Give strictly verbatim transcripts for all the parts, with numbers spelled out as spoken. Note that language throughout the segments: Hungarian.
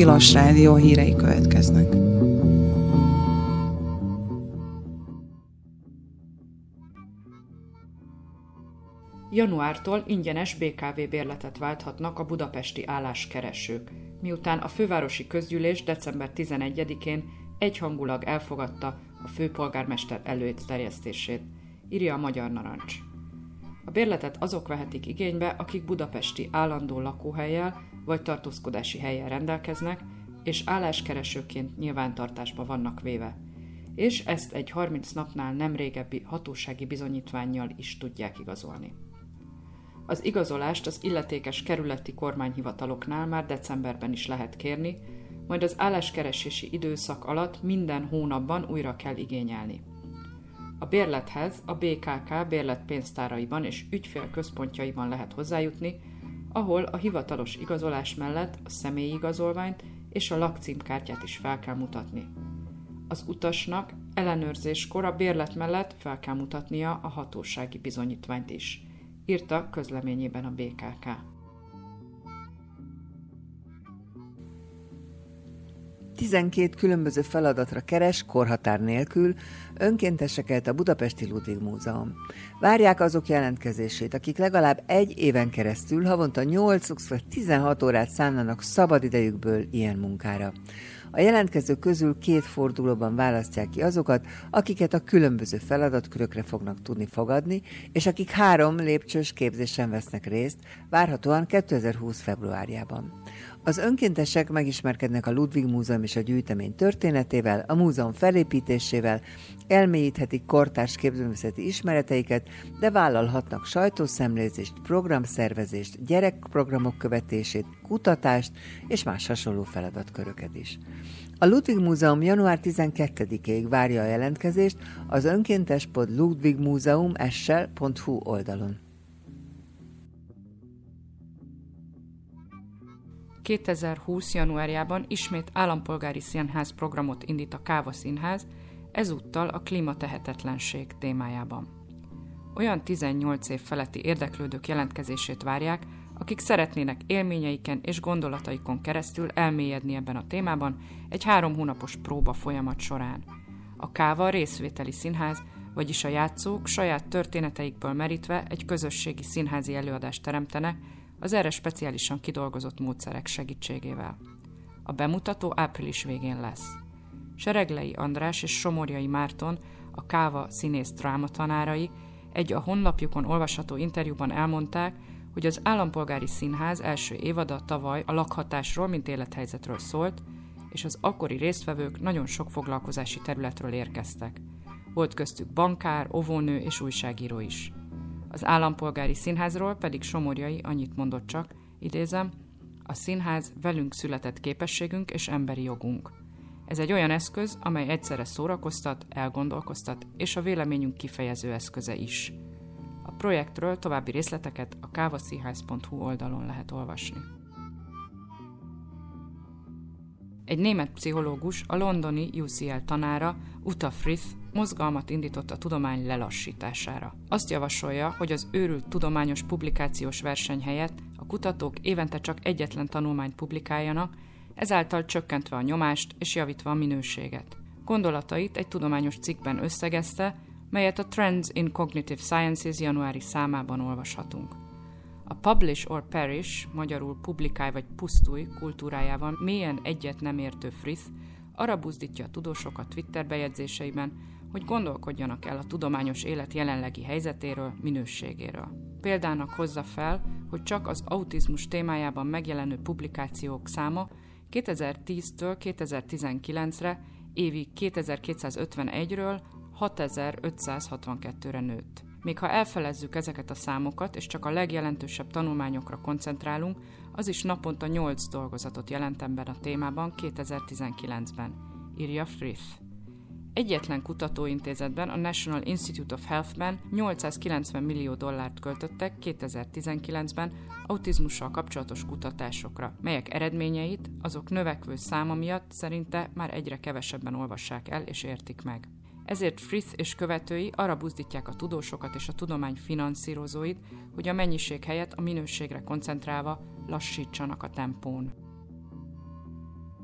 Tilos Rádió hírei következnek. Januártól ingyenes bé ká vé bérletet válthatnak a budapesti álláskeresők, miután a fővárosi közgyűlés december tizenegyedikén egyhangulag elfogadta a főpolgármester előterjesztését, írja a Magyar Narancs. A bérletet azok vehetik igénybe, akik budapesti állandó lakóhellyel vagy tartózkodási hellyel rendelkeznek, és álláskeresőként nyilvántartásba vannak véve, és ezt egy harminc napnál nem régebbi hatósági bizonyítvánnyal is tudják igazolni. Az igazolást az illetékes kerületi kormányhivataloknál már decemberben is lehet kérni, majd az álláskeresési időszak alatt minden hónapban újra kell igényelni. A bérlethez a bé ká ká bérletpénztáraiban és ügyfélközpontjaiban lehet hozzájutni, ahol a hivatalos igazolás mellett a személyi igazolványt és a lakcímkártyát is fel kell mutatni. Az utasnak ellenőrzéskor a bérlet mellett fel kell mutatnia a hatósági bizonyítványt is, írta közleményében a bé ká ká. tizenkét különböző feladatra keres, korhatár nélkül önkénteseket a Budapesti Ludwig Múzeum. Várják azok jelentkezését, akik legalább egy éven keresztül havonta nyolc vagy tizenhat órát szánnának szabadidejükből ilyen munkára. A jelentkezők közül két fordulóban választják ki azokat, akiket a különböző feladatkörökre fognak tudni fogadni, és akik három lépcsős képzésen vesznek részt, várhatóan kétezer-húsz februárjában. Az önkéntesek megismerkednek a Ludwig Múzeum és a gyűjtemény történetével, a múzeum felépítésével, elmélyíthetik kortárs képzőművészeti ismereteiket, de vállalhatnak sajtószemlézést, programszervezést, gyerekprogramok követését, kutatást és más hasonló feladatköröket is. A Ludwig Múzeum január tizenkettedikéig várja a jelentkezést az önkéntes pont ludwigmuseum pont hu oldalon. kétezer-húsz januárjában ismét állampolgári színház programot indít a Káva Színház, ezúttal a klímatehetetlenség témájában. Olyan tizennyolc év feletti érdeklődők jelentkezését várják, akik szeretnének élményeiken és gondolataikon keresztül elmélyedni ebben a témában egy három hónapos próba folyamat során. A Káva részvételi színház, vagyis a játszók saját történeteikből merítve egy közösségi színházi előadást teremtenek, az erre speciálisan kidolgozott módszerek segítségével. A bemutató április végén lesz. Sereglei András és Somorjai Márton, a Káva színész drámatanárai egy a honlapjukon olvasható interjúban elmondták, hogy az Állampolgári Színház első évada tavaly a lakhatásról, mint élethelyzetről szólt, és az akkori résztvevők nagyon sok foglalkozási területről érkeztek. Volt köztük bankár, óvónő és újságíró is. Az Állampolgári Színházról pedig Somorjai annyit mondott csak, idézem, a színház velünk született képességünk és emberi jogunk. Ez egy olyan eszköz, amely egyszerre szórakoztat, elgondolkoztat, és a véleményünk kifejező eszköze is. A projektről további részleteket a kávaszínház pont hu oldalon lehet olvasni. Egy német pszichológus, a londoni u cé el tanára, Uta Frith mozgalmat indított a tudomány lelassítására. Azt javasolja, hogy az őrült tudományos publikációs verseny helyett a kutatók évente csak egyetlen tanulmányt publikáljanak, ezáltal csökkentve a nyomást és javítva a minőséget. Gondolatait egy tudományos cikkben összegezte, melyet a Trends in Cognitive Sciences januári számában olvashatunk. A Publish or Perish, magyarul publikálj vagy pusztulj kultúrájával mélyen egyet nem értő Frith arra buzdítja a tudósokat Twitter bejegyzéseiben, hogy gondolkodjanak el a tudományos élet jelenlegi helyzetéről, minőségéről. Példának hozza fel, hogy csak az autizmus témájában megjelenő publikációk száma kétezer-tíztől kétezer-tizenkilencre évi kétezer-kétszázötvenegyről hatezer-ötszázhatvankettőre nőtt. Még ha elfelezzük ezeket a számokat, és csak a legjelentősebb tanulmányokra koncentrálunk, az is naponta nyolc dolgozatot jelent ebben a témában kétezer-tizenkilencben, írja Frith. Egyetlen kutatóintézetben, a National Institute of Health-ben nyolcszázkilencven millió dollárt költöttek kétezer-tizenkilencben autizmussal kapcsolatos kutatásokra, melyek eredményeit azok növekvő száma miatt szerinte már egyre kevesebben olvassák el és értik meg. Ezért Frith és követői arra buzdítják a tudósokat és a tudomány finanszírozóit, hogy a mennyiség helyett a minőségre koncentrálva lassítsanak a tempón.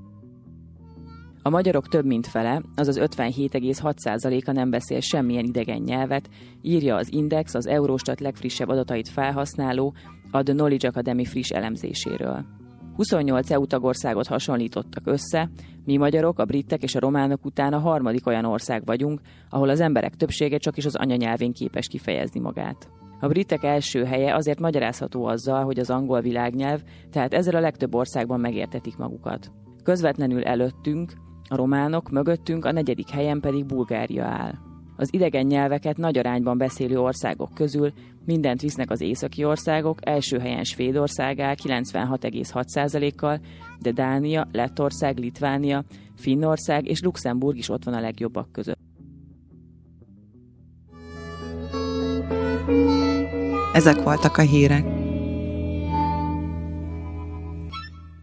A magyarok több mint fele, azaz ötvenhét egész hat százaléka nem beszél semmilyen idegen nyelvet, írja az Index az Eurostat legfrissebb adatait felhasználó, a The Knowledge Academy friss elemzéséről. huszonnyolc é u tagországot hasonlítottak össze, mi magyarok, a britek és a románok után a harmadik olyan ország vagyunk, ahol az emberek többsége csak is az anyanyelvén képes kifejezni magát. A britek első helye azért magyarázható azzal, hogy az angol világnyelv, tehát ezzel a legtöbb országban megértetik magukat. Közvetlenül előttünk, a románok, mögöttünk, a negyedik helyen pedig Bulgária áll. Az idegen nyelveket nagy arányban beszélő országok közül mindent visznek az északi országok, első helyen Svédország áll kilencvenhat egész hat százalékkal, de Dánia, Lettország, Litvánia, Finnország és Luxemburg is ott van a legjobbak között. Ezek voltak a hírek.